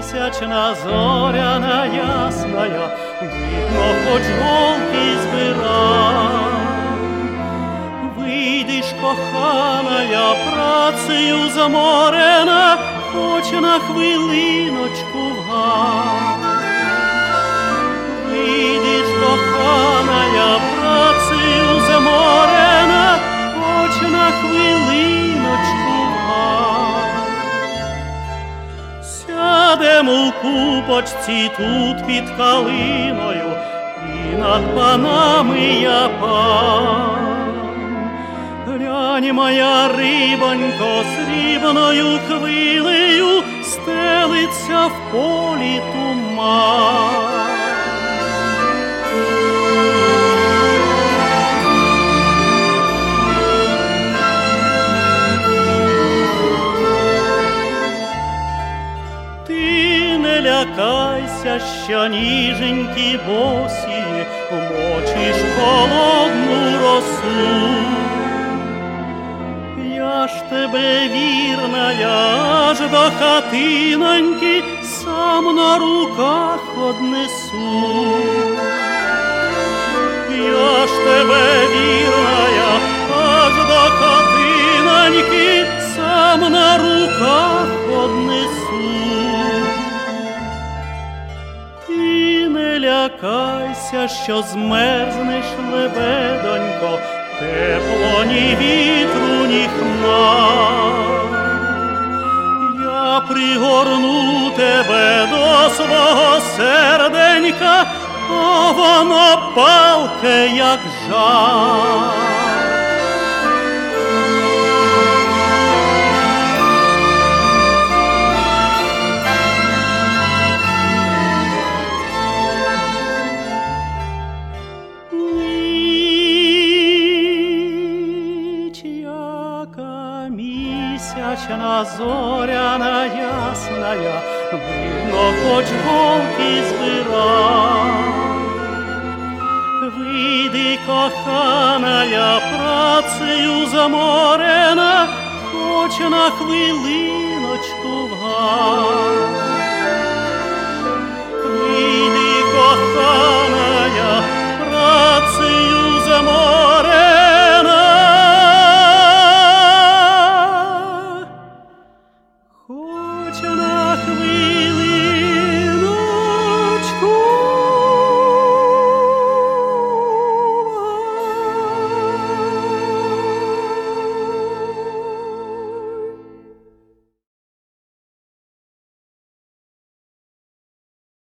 місячна зоряна ясная, видно, хоч голки збирай. Вийдеш, коханая, працею заморена, хоч на хвилиночку в гай. Вийдеш, коханая, працею заморена, хоч на хвилиночку в гай. Сядемо в купочці тут під калиною, і над панами я пан. Глянь, моя рибонько, срібною хвилею стелиться в полі туман. Ти не лякайся, що ніженькі босі вмочиш холодну росу. Я ж тебе, вірная, аж до хатиноньки сам на руках однесу. Я ж тебе, вірная, аж до хатиноньки сам на руках однесу. Ти не лякайся, що змерзнеш, лебедонько, тепло ні вітру, ні хмар. Я пригорну тебе до свого серденька, а воно палке, як жар. Місячна зоряна ясная, видно, хоч голки збирай. Вийди, коханая, працею заморена, хоч на хвилиночку в гай.